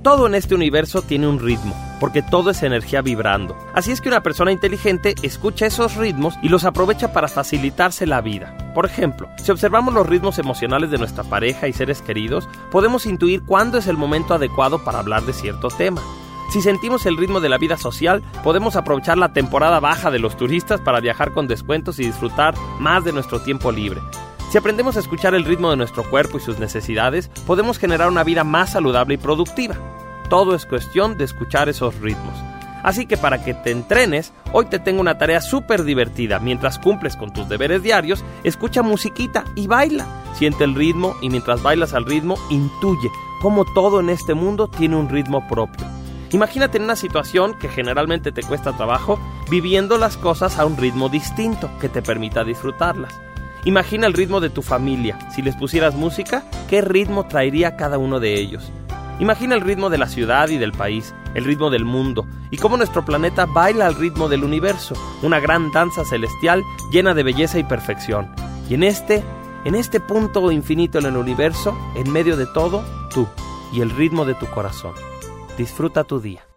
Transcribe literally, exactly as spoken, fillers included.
Todo en este universo tiene un ritmo, porque todo es energía vibrando. Así es que una persona inteligente escucha esos ritmos y los aprovecha para facilitarse la vida. Por ejemplo, si observamos los ritmos emocionales de nuestra pareja y seres queridos, podemos intuir cuándo es el momento adecuado para hablar de cierto tema. Si sentimos el ritmo de la vida social, podemos aprovechar la temporada baja de los turistas para viajar con descuentos y disfrutar más de nuestro tiempo libre. Si aprendemos a escuchar el ritmo de nuestro cuerpo y sus necesidades, podemos generar una vida más saludable y productiva. Todo es cuestión de escuchar esos ritmos. Así que para que te entrenes, hoy te tengo una tarea súper divertida. Mientras cumples con tus deberes diarios, escucha musiquita y baila. Siente el ritmo y mientras bailas al ritmo, intuye cómo todo en este mundo tiene un ritmo propio. Imagínate en una situación que generalmente te cuesta trabajo, viviendo las cosas a un ritmo distinto que te permita disfrutarlas. Imagina el ritmo de tu familia. Si les pusieras música, ¿qué ritmo traería cada uno de ellos? Imagina el ritmo de la ciudad y del país, el ritmo del mundo, y cómo nuestro planeta baila al ritmo del universo, una gran danza celestial llena de belleza y perfección. Y en este, en este punto infinito en el universo, en medio de todo, tú y el ritmo de tu corazón. Disfruta tu día.